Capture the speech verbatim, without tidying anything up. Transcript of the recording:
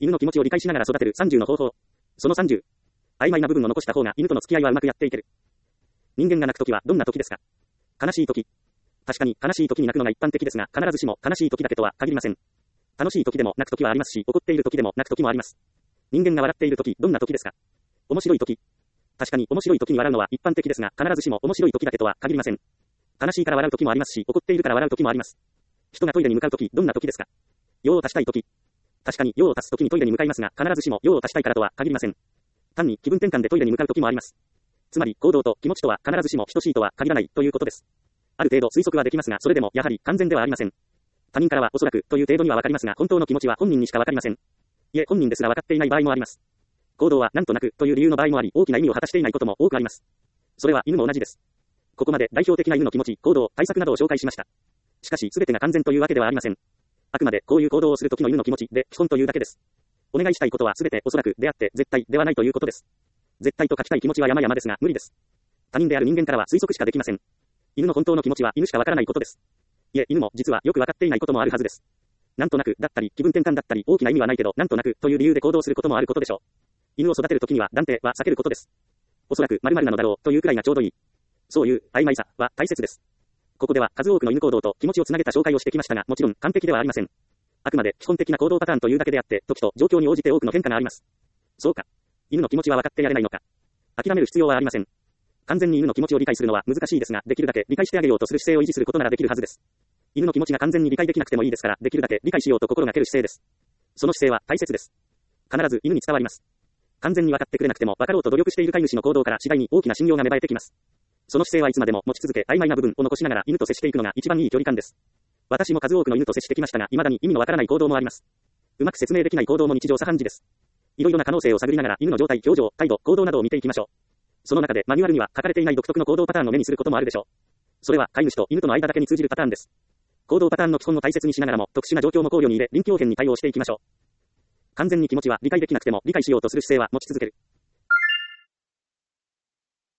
犬の気持ちを理解しながら育てるさんじゅうの方法。そのさんじゅう。曖昧な部分を残した方が犬との付き合いはうまくやっていける。人間が泣くときはどんなときですか？悲しいとき。確かに悲しいときに泣くのが一般的ですが、必ずしも悲しいときだけとは限りません。楽しいときでも泣くときはありますし、怒っているときでも泣くときもあります。人間が笑っているとき、どんなときですか？面白いとき。確かに面白いときに笑うのは一般的ですが、必ずしも面白いときだけとは限りません。悲しいから笑うときもありますし、怒っているから笑うときもあります。人がトイレに向かうとき、どんなときですか？用を足したいとき。確かに用を足すときにトイレに向かいますが、必ずしも用を足したいからとは限りません。単に気分転換でトイレに向かうときもあります。つまり、行動と気持ちとは必ずしも等しいとは限らないということです。ある程度推測はできますが、それでもやはり完全ではありません。他人からはおそらくという程度にはわかりますが、本当の気持ちは本人にしかわかりません。いえ、本人ですらわかっていない場合もあります。行動はなんとなくという理由の場合もあり、大きな意味を果たしていないことも多くあります。それは犬も同じです。ここまで代表的な犬の気持ち、行動、対策などを紹介しました。しかし、すべてが完全というわけではありません。あくまでこういう行動をするときの犬の気持ちで基本というだけです。お願いしたいことはすべておそらくであって絶対ではないということです。絶対と書きたい気持ちは山々ですが無理です。他人である人間からは推測しかできません。犬の本当の気持ちは犬しかわからないことです。いえ、犬も実はよくわかっていないこともあるはずです。なんとなくだったり気分転換だったり大きな意味はないけどなんとなくという理由で行動することもあることでしょう。犬を育てるときには断定は避けることです。おそらく〇〇なのだろうというくらいがちょうどいい。そういう曖昧さは大切です。ここでは数多くの犬行動と気持ちをつなげた紹介をしてきましたが、もちろん完璧ではありません。あくまで基本的な行動パターンというだけであって、時と状況に応じて多くの変化があります。そうか。犬の気持ちは分かってやれないのか。諦める必要はありません。完全に犬の気持ちを理解するのは難しいですが、できるだけ理解してあげようとする姿勢を維持することならできるはずです。犬の気持ちが完全に理解できなくてもいいですから、できるだけ理解しようと心がける姿勢です。その姿勢は大切です。必ず犬に伝わります。完全に分かってくれなくても分かろうと努力している飼い主の行動から次第に大きな信用が芽生えてきます。その姿勢はいつまでも持ち続け、曖昧な部分を残しながら犬と接していくのが一番いい距離感です。私も数多くの犬と接してきましたが、未だに意味のわからない行動もあります。うまく説明できない行動も日常茶飯事です。いろいろな可能性を探りながら犬の状態、表情、態度、行動などを見ていきましょう。その中でマニュアルには書かれていない独特の行動パターンを目にすることもあるでしょう。それは飼い主と犬との間だけに通じるパターンです。行動パターンの基本を大切にしながらも特殊な状況も考慮に入れ臨機応変に対応していきましょう。完全に気持ちは理解できなくても理解しようとする姿勢は持ち続ける。